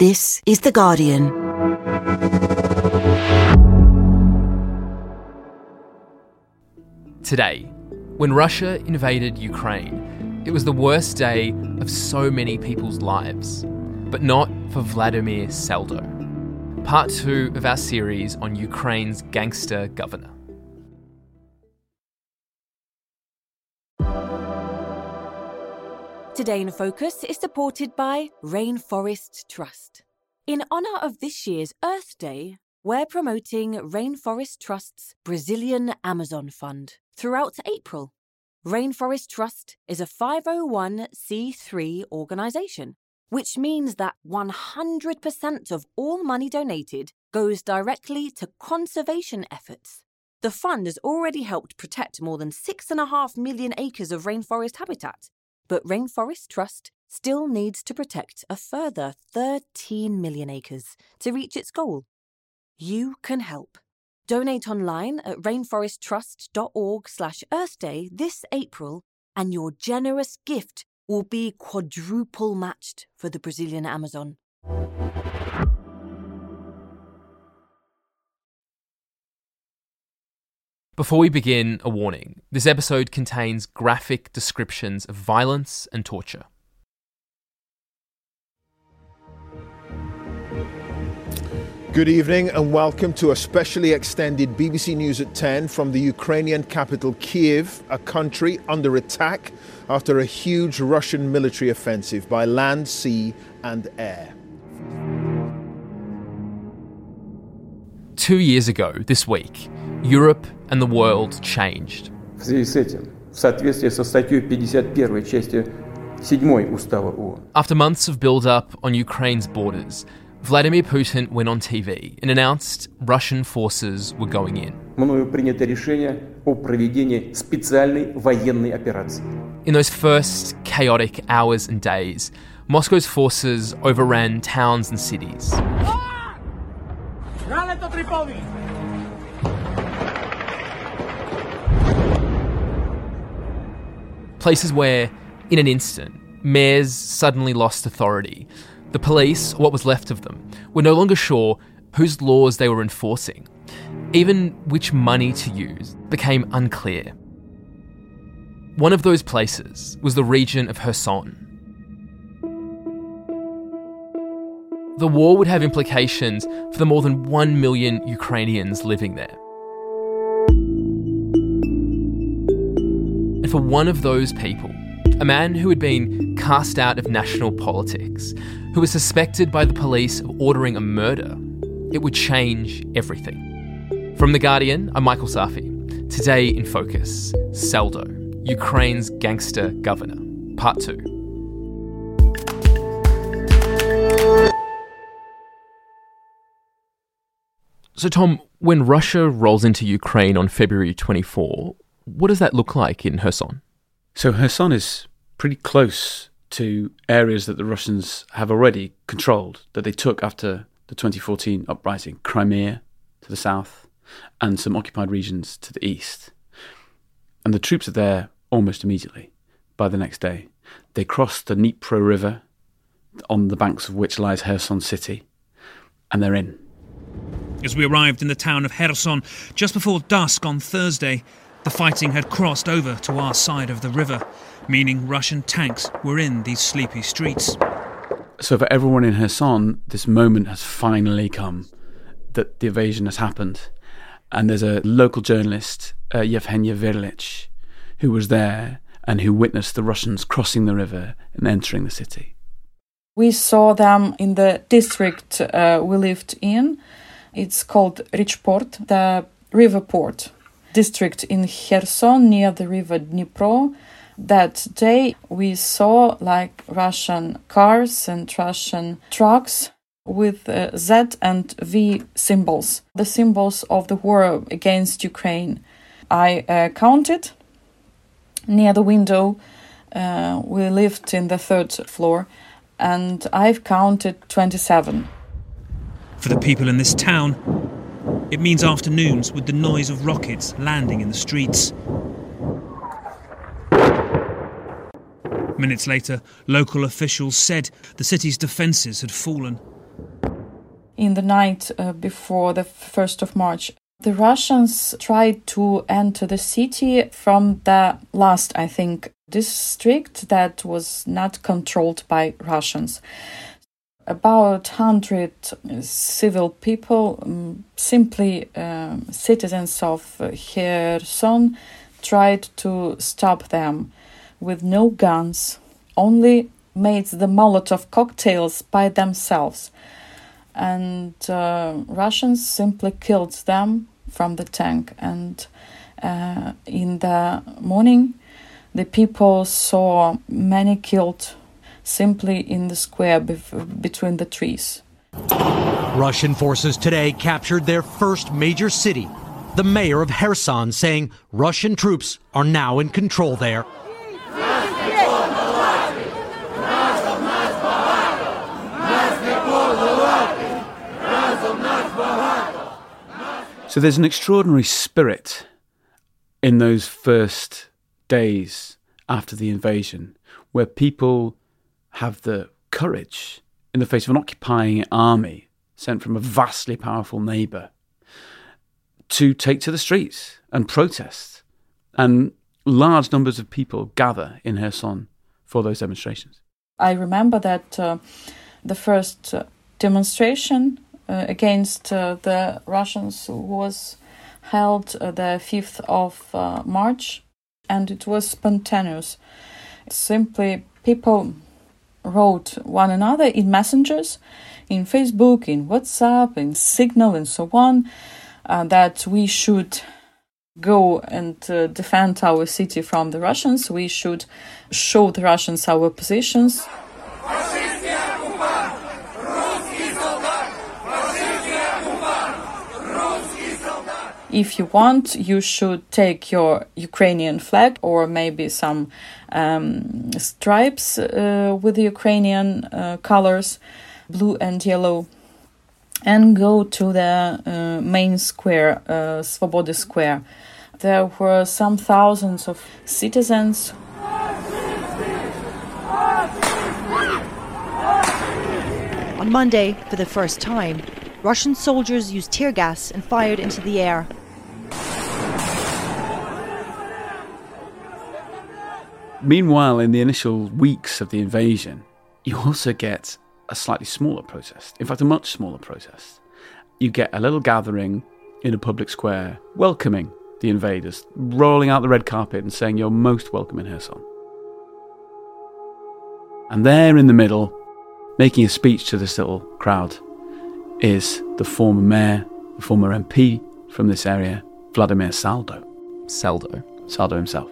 This is The Guardian. Today, when Russia invaded Ukraine, it was the worst day of so many people's lives, but not for Vladimir Saldo. Part 2 of our series on Ukraine's gangster governor. Today in Focus is supported by Rainforest Trust. In honour of this year's Earth Day, we're promoting Rainforest Trust's Brazilian Amazon Fund throughout April. Rainforest Trust is a 501c3 organisation, which means that 100% of all money donated goes directly to conservation efforts. The fund has already helped protect more than 6.5 million acres of rainforest habitat, but Rainforest Trust still needs to protect a further 13 million acres to reach its goal. You can help. Donate online at rainforesttrust.org/Earthday this April, and your generous gift will be quadruple matched for the Brazilian Amazon. Before we begin, a warning. This episode contains graphic descriptions of violence and torture. Good evening and welcome to a specially extended BBC News at 10 from the Ukrainian capital Kyiv, a country under attack after a huge Russian military offensive by land, sea and air. 2 years ago, this week, Europe and the world changed. В связи с этим, в соответствии со статьей 51 частью 7 Устава ООН. After months of build-up on Ukraine's borders, Vladimir Putin went on TV and announced Russian forces were going in. Мною принято решение о проведении специальной военной операции. In those first chaotic hours and days, Moscow's forces overran towns and cities. Places where, in an instant, mayors suddenly lost authority. The police, or what was left of them, were no longer sure whose laws they were enforcing. Even which money to use became unclear. One of those places was the region of Kherson. The war would have implications for the more than 1 million Ukrainians living there. And for one of those people, a man who had been cast out of national politics, who was suspected by the police of ordering a murder, it would change everything. From The Guardian, I'm Michael Safi. Today in Focus, Saldo, Ukraine's gangster governor, Part 2. So Tom, when Russia rolls into Ukraine on February 24, what does that look like in Kherson? So Kherson is pretty close to areas that the Russians have already controlled, that they took after the 2014 uprising. Crimea to the south and some occupied regions to the east. And the troops are there almost immediately, by the next day. They cross the Dnipro River, on the banks of which lies Kherson city, and they're in. As we arrived in the town of Kherson just before dusk on Thursday, the fighting had crossed over to our side of the river, meaning Russian tanks were in these sleepy streets. So for everyone in Kherson, this moment has finally come, that the invasion has happened. And there's a local journalist, Yevgeny Verlich, who was there and who witnessed the Russians crossing the river and entering the city. We saw them in the district we lived in. It's called Richport, the river port district in Kherson near the river Dnipro. That day we saw like Russian cars and Russian trucks with Z and V symbols, the symbols of the war against Ukraine. I counted near the window. We lived in the 3rd floor, and I've counted 27. For the people in this town, it means afternoons with the noise of rockets landing in the streets. Minutes later, local officials said the city's defences had fallen. In the night before the 1st of March, the Russians tried to enter the city from the last, I think, district that was not controlled by Russians. About 100 civil people, simply citizens of Kherson, tried to stop them with no guns, only made the Molotov cocktails by themselves. And Russians simply killed them from the tank. And in the morning, the people saw many killed simply in the square between the trees. Russian forces today captured their first major city. The mayor of Kherson saying Russian troops are now in control there. So there's an extraordinary spirit in those first days after the invasion where people have the courage in the face of an occupying army sent from a vastly powerful neighbour to take to the streets and protest. And large numbers of people gather in Kherson for those demonstrations. I remember that the first demonstration against the Russians was held the 5th of March, and it was spontaneous. Simply people wrote one another in messengers, in Facebook, in WhatsApp, in Signal, and so on, that we should go and defend our city from the Russians. We should show the Russians our positions. If you want, you should take your Ukrainian flag or maybe some stripes with the Ukrainian colors, blue and yellow, and go to the main square, Svoboda Square. There were some thousands of citizens. On Monday, for the first time, Russian soldiers used tear gas and fired into the air. Meanwhile, in the initial weeks of the invasion, you also get a slightly smaller protest. In fact, a much smaller protest. You get a little gathering in a public square welcoming the invaders, rolling out the red carpet and saying you're most welcome in Kherson. And there in the middle, making a speech to this little crowd, is the former mayor, the former MP from this area, Vladimir Saldo. Saldo himself.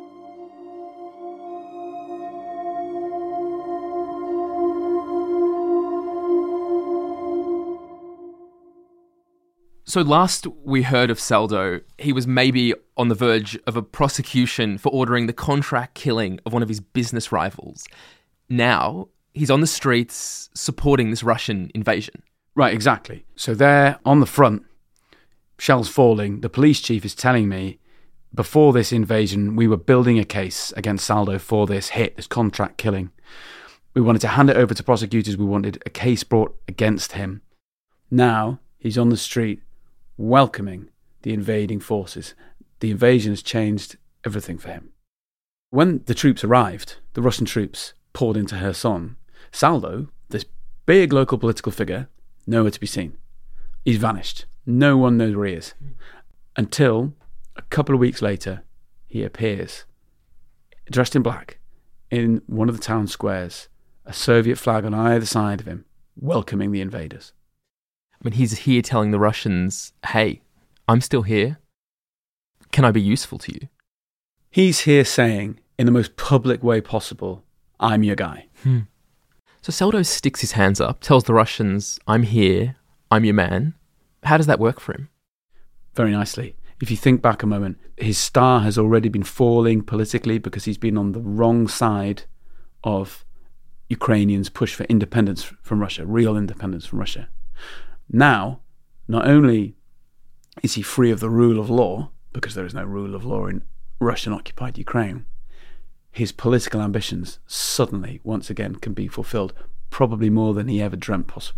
So last we heard of Saldo, he was maybe on the verge of a prosecution for ordering the contract killing of one of his business rivals. Now, he's on the streets supporting this Russian invasion. Right, exactly. So there on the front, shells falling, the police chief is telling me, before this invasion, we were building a case against Saldo for this hit, this contract killing. We wanted to hand it over to prosecutors. We wanted a case brought against him. Now, he's on the street welcoming the invading forces. The invasion has changed everything for him. When the troops arrived, the Russian troops poured into Kherson, Saldo, this big local political figure, nowhere to be seen. He's vanished. No one knows where he is. Until a couple of weeks later, he appears, dressed in black, in one of the town squares, a Soviet flag on either side of him, welcoming the invaders. I mean, he's here telling the Russians, hey, I'm still here. Can I be useful to you? He's here saying, in the most public way possible, I'm your guy. So Saldo sticks his hands up, tells the Russians, I'm here, I'm your man. How does that work for him? Very nicely. If you think back a moment, his star has already been falling politically because he's been on the wrong side of Ukrainians' push for independence from Russia, real independence from Russia. Now, not only is he free of the rule of law, because there is no rule of law in Russian-occupied Ukraine, his political ambitions suddenly, once again, can be fulfilled, probably more than he ever dreamt possible.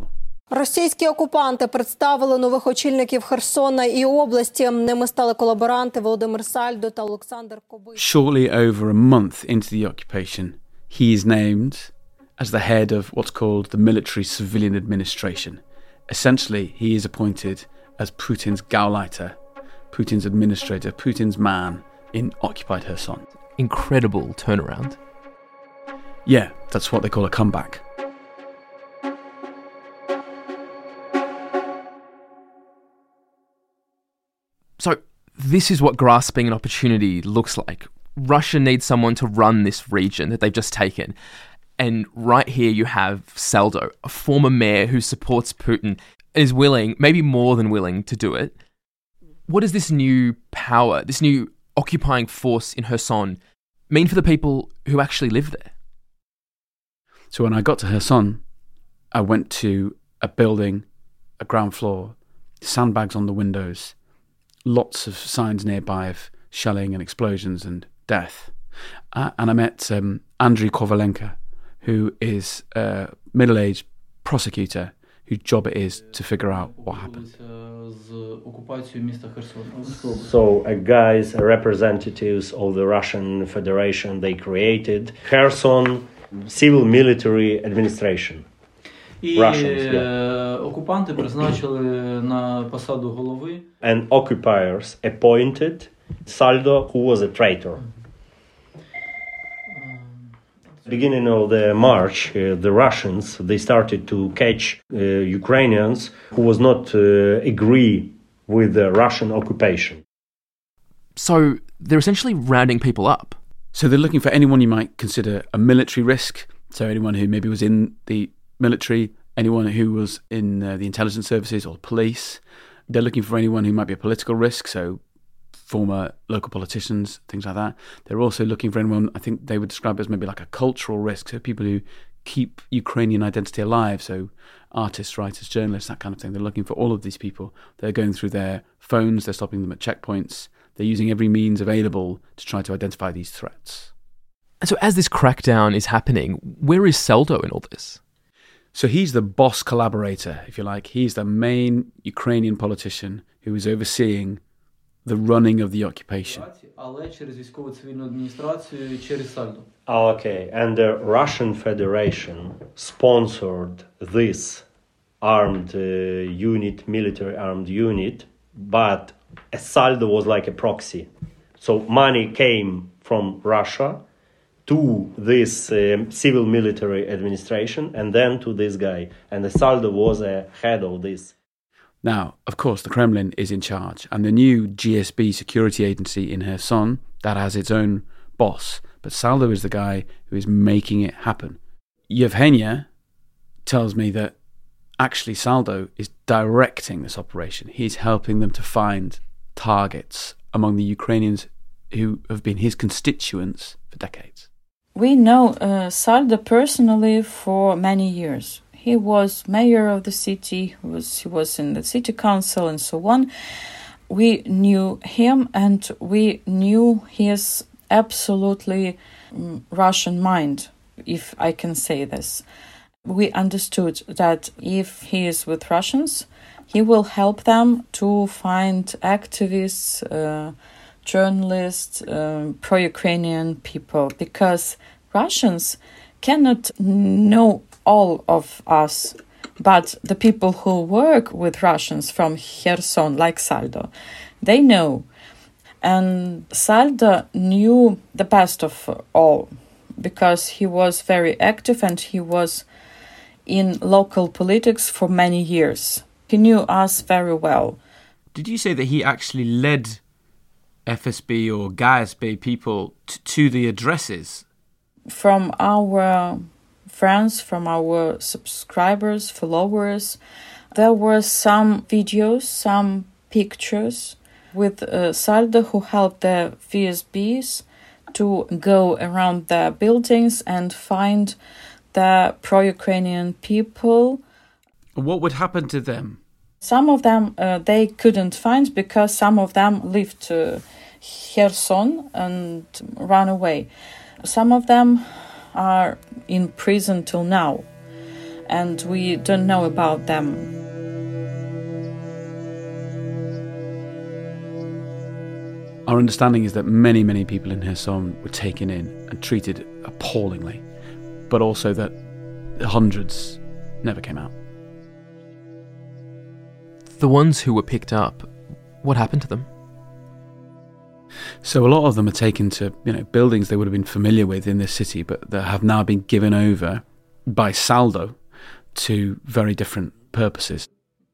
Російські окупанти представили нових очільників Херсона і області. Ними стали колаборанти Володимир Сальдо та Олександр Кобиль. Shortly over a month into the occupation, he is named as the head of what's called the Military Civilian Administration. Essentially, he is appointed as Putin's Gauleiter, Putin's administrator, Putin's man in occupied Kherson. Incredible turnaround. Yeah, that's what they call a comeback. So this is what grasping an opportunity looks like. Russia needs someone to run this region that they've just taken. And right here you have Saldo, a former mayor who supports Putin, is willing, maybe more than willing, to do it. What does this new power, this new occupying force in Kherson mean for the people who actually live there? So when I got to Kherson, I went to a building, a ground floor, sandbags on the windows, lots of signs nearby of shelling and explosions and death. And I met Andriy Kovalenko, who is a middle-aged prosecutor whose job it is to figure out what happened. So guys, representatives of the Russian Federation, they created Kherson Civil Military Administration. Russians, окупанти призначили на посаду голови. And occupiers appointed Saldo, who was a traitor. Beginning of the March, the Russians, they started to catch Ukrainians who was not agree with the Russian occupation. So they're essentially rounding people up. So they're looking for anyone you might consider a military risk. So anyone who maybe was in the military, anyone who was in the intelligence services or police. They're looking for anyone who might be a political risk, so former local politicians, things like that. They're also looking for anyone I think they would describe as maybe like a cultural risk, so people who keep Ukrainian identity alive, so artists, writers, journalists, that kind of thing. They're looking for all of these people. They're going through their phones, they're stopping them at checkpoints, they're using every means available to try to identify these threats. And so as this crackdown is happening, where is Saldo in all this? So he's the boss collaborator, if you like. He's the main Ukrainian politician who is overseeing the running of the occupation. Okay, and the Russian Federation sponsored this armed unit, military armed unit, but Saldo was like a proxy. So money came from Russia to this civil military administration and then to this guy. And Saldo was a head of this. Now, of course, the Kremlin is in charge, and the new GSB security agency in Kherson, that has its own boss. But Saldo is the guy who is making it happen. Yevgenia tells me that actually Saldo is directing this operation. He's helping them to find targets among the Ukrainians who have been his constituents for decades. We know Saldo personally for many years. He was mayor of the city, he was in the city council and so on. We knew him and we knew his absolutely Russian mind, if I can say this. We understood that if he is with Russians, he will help them to find activists, journalists, pro-Ukrainian people, because Russians cannot know all of us, but the people who work with Russians from Kherson, like Saldo, they know. And Saldo knew the best of all, because he was very active and he was in local politics for many years. He knew us very well. Did you say that he actually led FSB or GSB people to the addresses? From our friends, from our subscribers, followers, there were some videos, some pictures with Saldo, who helped the VSBs to go around the buildings and find the pro-Ukrainian people. What would happen to them? Some of them they couldn't find because some of them left Kherson and ran away. Some of them are in prison till now. and we don't know about them. Our understanding is that many, many people in Kherson were taken in and treated appallingly, but also that hundreds never came out. The ones who were picked up, what happened to them? So a lot of them are taken to, buildings they would have been familiar with in this city, but that have now been given over by Saldo to very different purposes.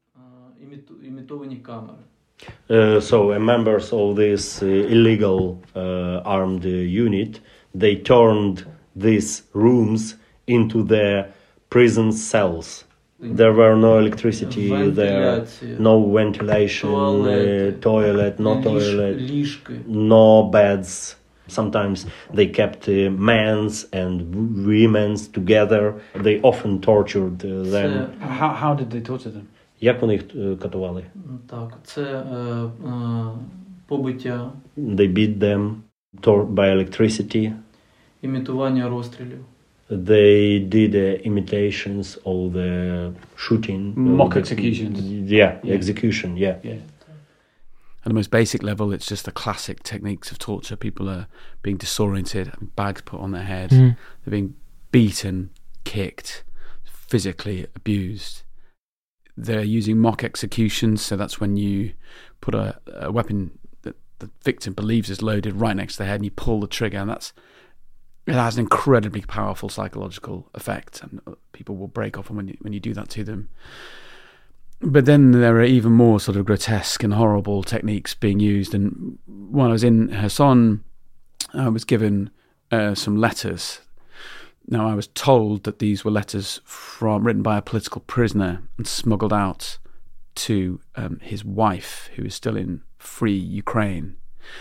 So members of this illegal armed unit, they turned these rooms into their prison cells. There were no electricity there, no ventilation, toilet, no beds. Sometimes they kept men's and women's together. They often tortured them. How did they torture them? Як вони їх катували? Так, це побиття. They beat them by electricity. Імітування розстрілів. They did imitations of the shooting. Mock executions. Yeah, execution, yeah. At the most basic level, it's just the classic techniques of torture. People are being disoriented, bags put on their head. They're being beaten, kicked, physically abused. They're using mock executions, so that's when you put a weapon that the victim believes is loaded right next to the head and you pull the trigger, and it has an incredibly powerful psychological effect, and people will break off when you do that to them. But then there are even more sort of grotesque and horrible techniques being used. And when I was in Kherson, I was given some letters. Now, I was told that these were letters written by a political prisoner and smuggled out to his wife, who is still in free Ukraine.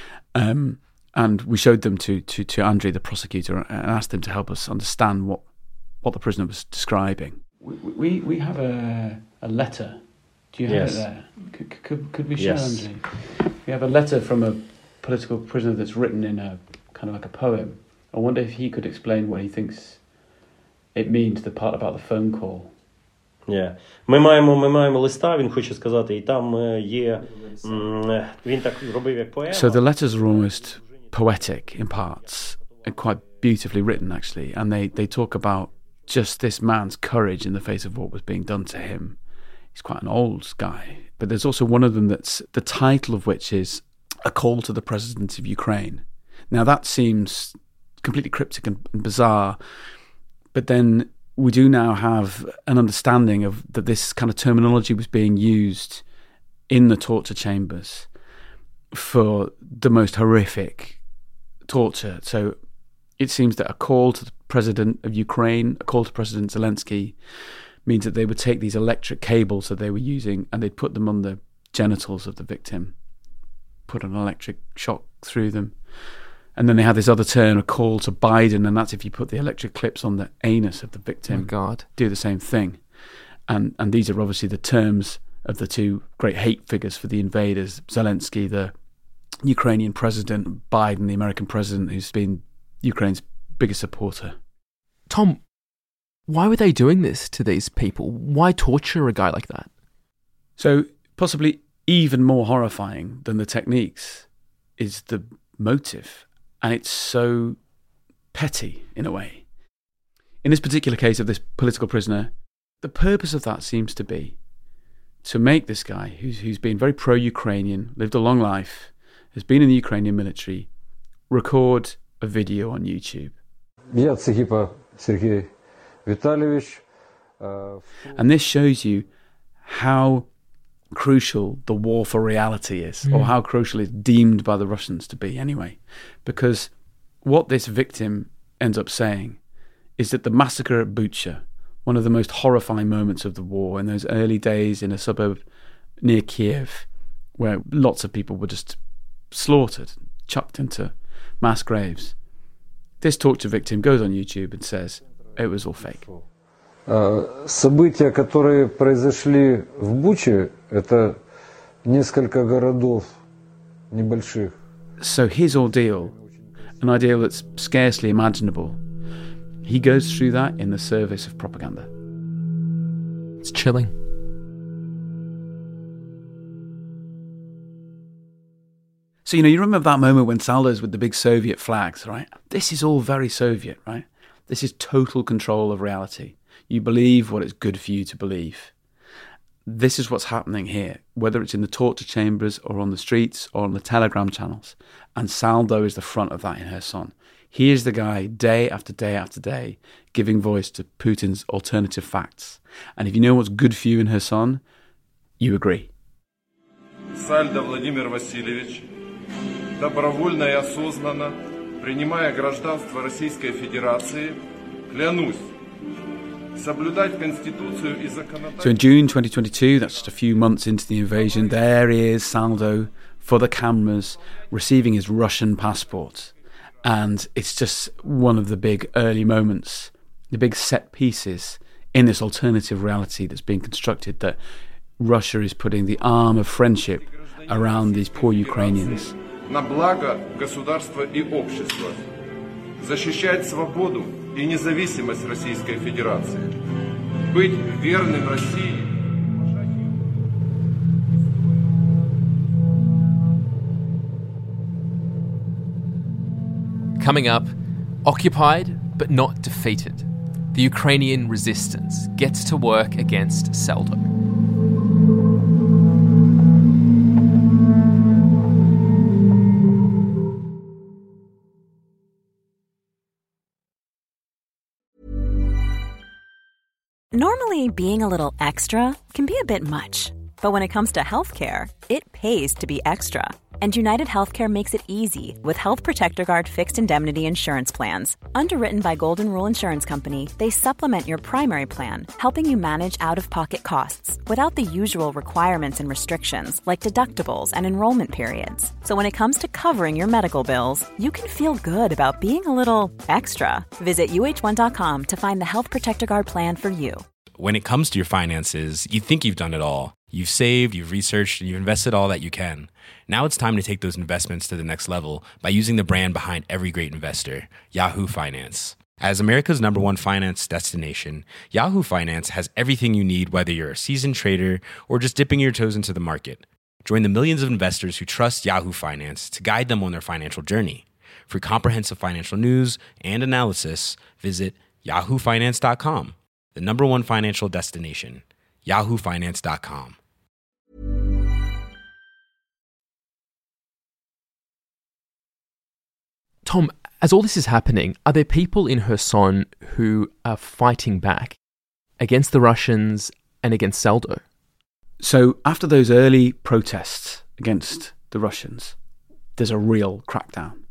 And we showed them to Andrei, the prosecutor, and asked him to help us understand what the prisoner was describing. We have a letter. Do you have it there? Could we show, Andrei? We have a letter from a political prisoner that's written in a kind of like a poem. I wonder if he could explain what he thinks it means, the part about the phone call. Yeah. Ми маємо листа, він хоче сказати, і там є, він так робив як поема. So the letters are almost poetic in parts and quite beautifully written, actually, and they talk about just this man's courage in the face of what was being done to him. He's quite an old guy, but there's also one of them that's the title of which is A Call to the President of Ukraine. Now that seems completely cryptic and bizarre, but then we do now have an understanding of that this kind of terminology was being used in the torture chambers for the most horrific torture. So it seems that a call to the president of Ukraine, a call to President Zelensky, means that they would take these electric cables that they were using and they'd put them on the genitals of the victim, put an electric shock through them. And then they had this other term, a call to Biden, and that's if you put the electric clips on the anus of the victim. Oh, God. Do the same thing. And these are obviously the terms of the two great hate figures for the invaders, Zelensky, the Ukrainian president, Biden, the American president, who's been Ukraine's biggest supporter. Tom, why were they doing this to these people? Why torture a guy like that? So possibly even more horrifying than the techniques is the motive. And it's so petty in a way. In this particular case of this political prisoner, the purpose of that seems to be to make this guy, who's been very pro-Ukrainian, lived a long life, has been in the Ukrainian military, record a video on YouTube. And this shows you how crucial the war for reality is, or how crucial it's deemed by the Russians to be anyway. Because what this victim ends up saying is that the massacre at Bucha, one of the most horrifying moments of the war in those early days in a suburb near Kiev, where lots of people were just slaughtered, chucked into mass graves. This torture victim goes on YouTube and says it was all fake. События, которые произошли в Буче, это несколько городов небольших. So his ordeal, an ideal that's scarcely imaginable, he goes through that in the service of propaganda. It's chilling. So, you remember that moment when Saldo's with the big Soviet flags, right? This is all very Soviet, right? This is total control of reality. You believe what is good for you to believe. This is what's happening here, whether it's in the torture chambers or on the streets or on the telegram channels. And Saldo is the front of that in Kherson. He is the guy, day after day after day, giving voice to Putin's alternative facts. And if you know what's good for you in Kherson, you agree. Saldo Vladimir Vasilyevich, добровольно и осознанно, принимая гражданство Российской Федерации, клянусь соблюдать Конституцию и законодательство. So in June 2022, that's just a few months into the invasion, there he is, Saldo, for the cameras, receiving his Russian passport. And it's just one of the big early moments, the big set pieces in this alternative reality that's being constructed, that Russia is putting the arm of friendship around these poor Ukrainians. На благо государства и общества, защищать свободу и независимость Российской Федерации, быть верным России. Coming up, occupied but not defeated. The Ukrainian resistance gets to work against Saldo. Normally, being a little extra can be a bit much, but when it comes to healthcare, it pays to be extra. And United Healthcare makes it easy with Health Protector Guard fixed indemnity insurance plans. Underwritten by Golden Rule Insurance Company, they supplement your primary plan, helping you manage out-of-pocket costs without the usual requirements and restrictions like deductibles and enrollment periods. So when it comes to covering your medical bills, you can feel good about being a little extra. Visit uh1.com to find the Health Protector Guard plan for you. When it comes to your finances, you think you've done it all. You've saved, you've researched, and you've invested all that you can. Now it's time to take those investments to the next level by using the brand behind every great investor, Yahoo Finance. As America's #1 finance destination, Yahoo Finance has everything you need, whether you're a seasoned trader or just dipping your toes into the market. Join the millions of investors who trust Yahoo Finance to guide them on their financial journey. For comprehensive financial news and analysis, visit yahoofinance.com, the #1 financial destination, yahoofinance.com. Tom, as all this is happening, are there people in Kherson who are fighting back against the Russians and against Saldo? So after those early protests against the Russians, there's a real crackdown.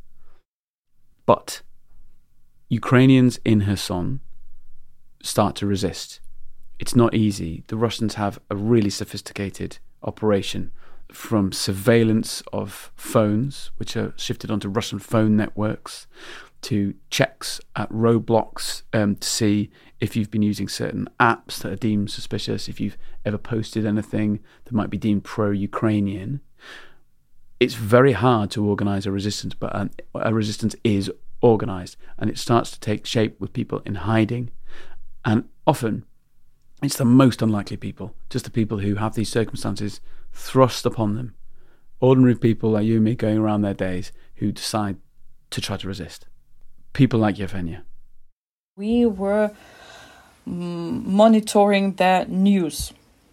But Ukrainians in Kherson start to resist. It's not easy. The Russians have a really sophisticated operation, from surveillance of phones, which are shifted onto Russian phone networks, to checks at roadblocks to see if you've been using certain apps that are deemed suspicious, if you've ever posted anything that might be deemed pro-Ukrainian. It's very hard to organise a resistance, but a resistance is organised, and it starts to take shape with people in hiding. And often it's the most unlikely people, just the people who have these circumstances thrust upon them. Ordinary people like you and me going around their days who decide to try to resist. People like Yevgenia. We were monitoring the news.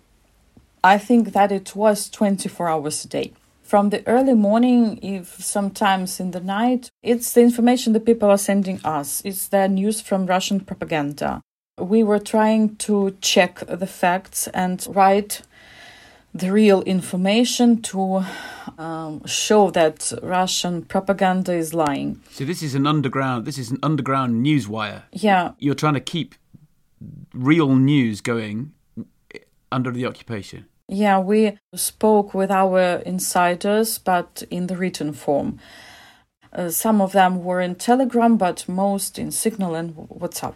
I think that it was 24 hours a day. From the early morning, if sometimes in the night, it's the information that people are sending us. It's the news from Russian propaganda. We were trying to check the facts and write the real information to show that Russian propaganda is lying. So this is an underground news wire. Yeah. You're trying to keep real news going under the occupation. Yeah, we spoke with our insiders, but in the written form. Some of them were in Telegram, but most in Signal and WhatsApp.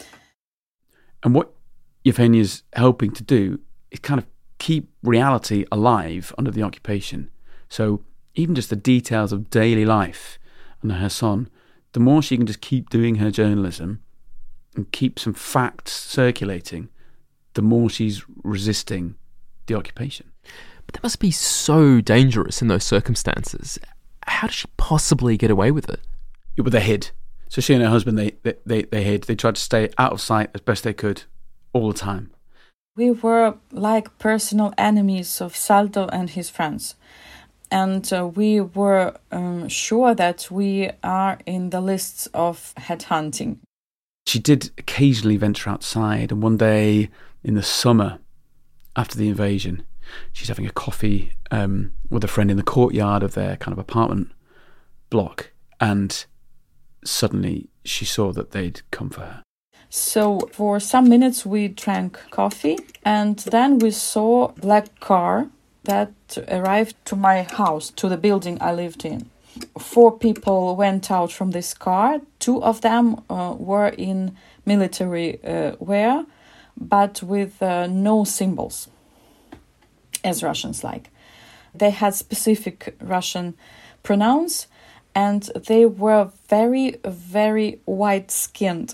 And what Yevgenia is helping to do is kind of keep reality alive under the occupation. So even just the details of daily life under Kherson, the more she can just keep doing her journalism and keep some facts circulating, the more she's resisting the occupation. But that must be so dangerous in those circumstances. How does she possibly get away with it? Yeah, but they hid. So she and her husband, they hid. They tried to stay out of sight as best they could all the time. We were like personal enemies of Saldo and his friends. And we were sure that we are in the lists of headhunting. She did occasionally venture outside, and one day in the summer, after the invasion, she's having a coffee with a friend in the courtyard of their kind of apartment block, and suddenly she saw that they'd come for her. So for some minutes we drank coffee, and then we saw a black car that arrived to my house, to the building I lived in. 4 people went out from this car. 2 of them were in military wear, but with no symbols, as Russians like. They had specific Russian pronouns, and they were very, very white-skinned.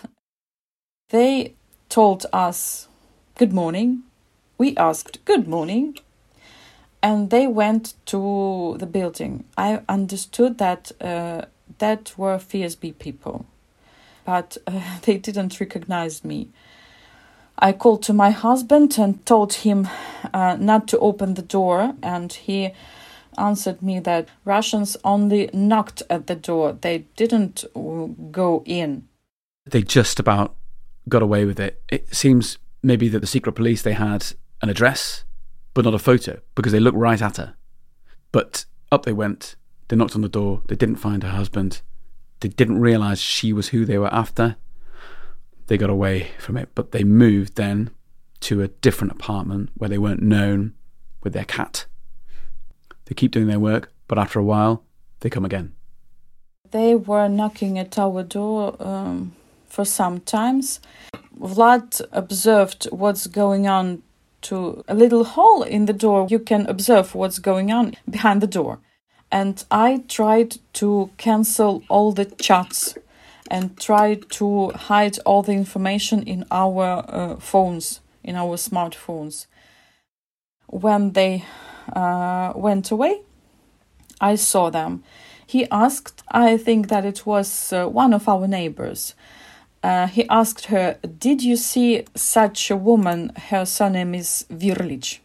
They told us, "Good morning." We asked, "Good morning." And they went to the building. I understood that that were FSB people, but they didn't recognize me. I called to my husband and told him not to open the door, and he answered me that Russians only knocked at the door. They didn't go in. They just about got away with it. It seems maybe that the secret police, they had an address, but not a photo, because they looked right at her. But up they went. They knocked on the door. They didn't find her husband. They didn't realise she was who they were after. They got away from it, but they moved then to a different apartment where they weren't known, with their cat. They keep doing their work, but after a while, they come again. They were knocking at our door for some times. Vlad observed what's going on to a little hole in the door. You can observe what's going on behind the door. And I tried to cancel all the chats and tried to hide all the information in our phones, in our smartphones. When they went away, I saw them. He asked, I think that it was one of our neighbors. He asked her, "Did you see such a woman? Her surname is Virlich."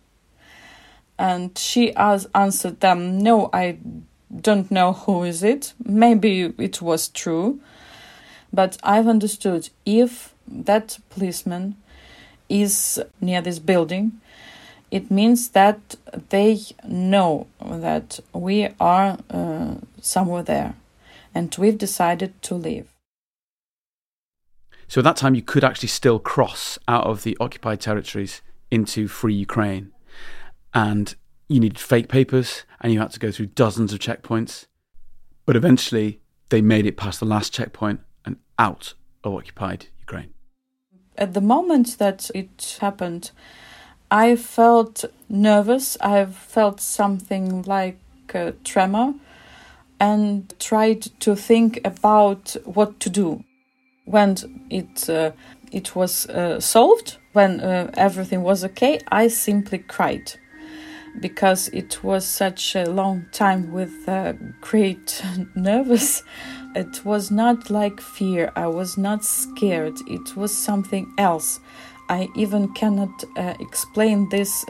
And she answered them, "No, I don't know who is it. Maybe it was true. But I've understood, if that policeman is near this building, it means that they know that we are somewhere there, and we've decided to leave." So at that time, you could actually still cross out of the occupied territories into free Ukraine. And you needed fake papers, and you had to go through dozens of checkpoints. But eventually, they made it past the last checkpoint and out of occupied Ukraine. At the moment that it happened, I felt nervous. I felt something like a tremor and tried to think about what to do. When it was solved, when everything was okay, I simply cried, because it was such a long time with great nervous. It was not like fear. I was not scared. It was something else. I even cannot explain this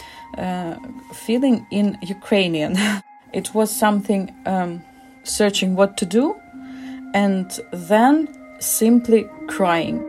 feeling in Ukrainian. It was something searching what to do, and then simply crying.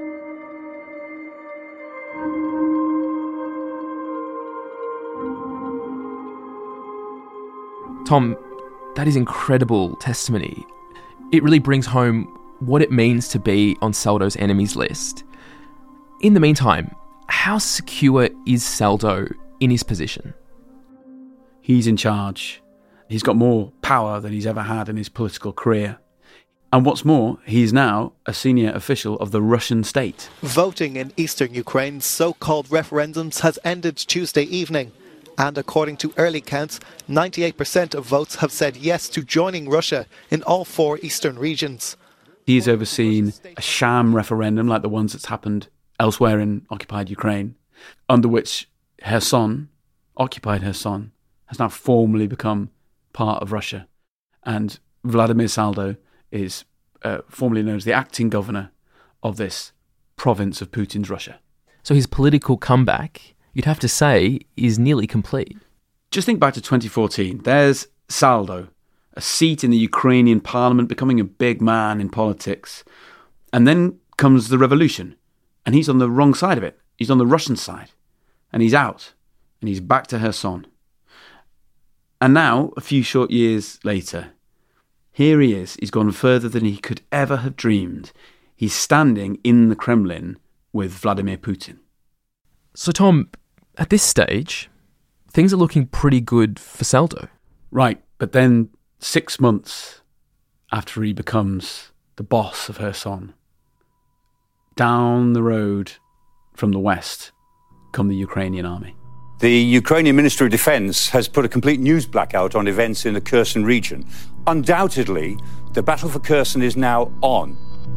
Tom, that is incredible testimony. It really brings home what it means to be on Saldo's enemies list. In the meantime, how secure is Saldo in his position? He's in charge. He's got more power than he's ever had in his political career. And what's more, he's now a senior official of the Russian state. Voting in eastern Ukraine's so-called referendums has ended Tuesday evening. And according to early counts, 98% of votes have said yes to joining Russia in all 4 eastern regions. He's overseen a sham referendum like the ones that's happened elsewhere in occupied Ukraine. under which Kherson, occupied Kherson, has now formally become part of Russia. And Vladimir Saldo is formerly known as the acting governor of this province of Putin's Russia. So his political comeback, you'd have to say, is nearly complete. Just think back to 2014. There's Saldo, a seat in the Ukrainian parliament, becoming a big man in politics. And then comes the revolution. And he's on the wrong side of it. He's on the Russian side. And he's out. And he's back to Kherson. And now, a few short years later, here he is. He's gone further than he could ever have dreamed. He's standing in the Kremlin with Vladimir Putin. So, Tom, at this stage, things are looking pretty good for Saldo. Right, but then 6 months after he becomes the boss of Kherson, down the road from the west come the Ukrainian army. The Ukrainian Ministry of Defense has put a complete news blackout on events in the Kherson region. Undoubtedly, the battle for Kherson is now on.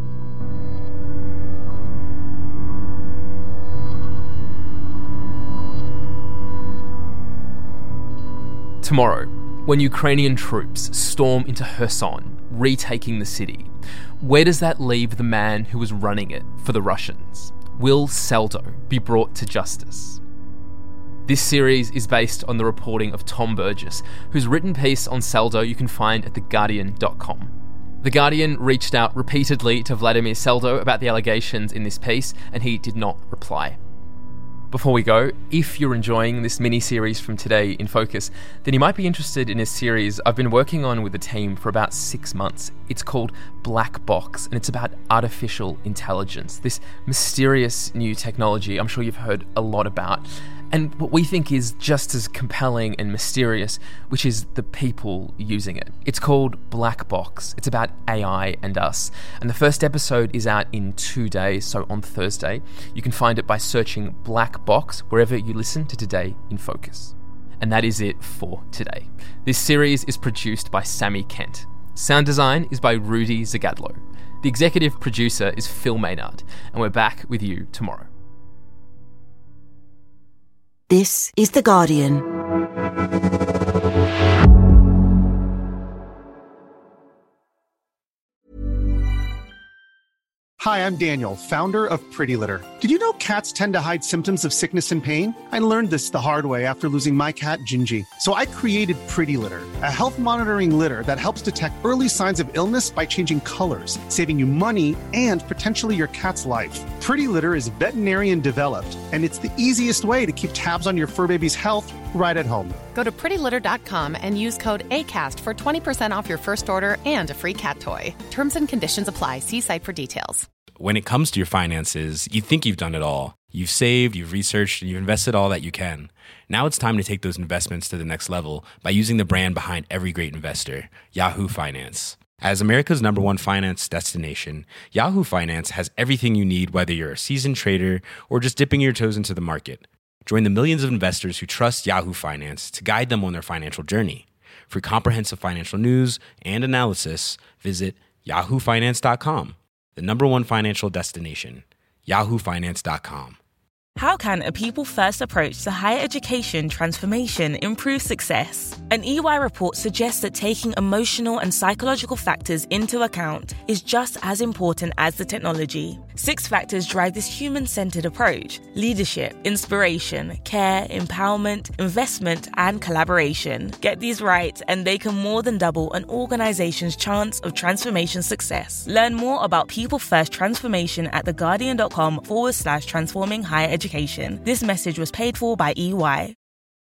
Tomorrow, when Ukrainian troops storm into Kherson, retaking the city, where does that leave the man who was running it for the Russians? Will Saldo be brought to justice? This series is based on the reporting of Tom Burgess, whose written piece on Saldo you can find at theguardian.com. The Guardian reached out repeatedly to Vladimir Saldo about the allegations in this piece, and he did not reply. Before we go, if you're enjoying this mini-series from Today in Focus, then you might be interested in a series I've been working on with the team for about 6 months. It's called Black Box, and it's about artificial intelligence, this mysterious new technology I'm sure you've heard a lot about, and what we think is just as compelling and mysterious, which is the people using it. It's called Black Box. It's about AI and us. And the first episode is out in 2 days, so on Thursday. You can find it by searching Black Box wherever you listen to Today in Focus. And that is it for today. This series is produced by Sammy Kent. Sound design is by Rudy Zagadlo. The executive producer is Phil Maynard. And we're back with you tomorrow. This is The Guardian. Hi, I'm Daniel, founder of Pretty Litter. Did you know cats tend to hide symptoms of sickness and pain? I learned this the hard way after losing my cat, Gingy. So I created Pretty Litter, a health monitoring litter that helps detect early signs of illness by changing colors, saving you money and potentially your cat's life. Pretty Litter is veterinarian developed, and it's the easiest way to keep tabs on your fur baby's health right at home. Go to prettylitter.com and use code ACAST for 20% off your first order and a free cat toy. Terms and conditions apply. See site for details. When it comes to your finances, you think you've done it all. You've saved, you've researched, and you've invested all that you can. Now it's time to take those investments to the next level by using the brand behind every great investor, Yahoo Finance. As America's #1 finance destination, Yahoo Finance has everything you need, whether you're a seasoned trader or just dipping your toes into the market. Join the millions of investors who trust Yahoo Finance to guide them on their financial journey. For comprehensive financial news and analysis, visit yahoofinance.com. The #1 financial destination, yahoofinance.com. How can a people-first approach to higher education transformation improve success? An EY report suggests that taking emotional and psychological factors into account is just as important as the technology. 6 factors drive this human-centered approach: leadership, inspiration, care, empowerment, investment, and collaboration. Get these right, and they can more than double an organization's chance of transformation success. Learn more about people-first transformation at theguardian.com/transforming higher education. This message was paid for by EY.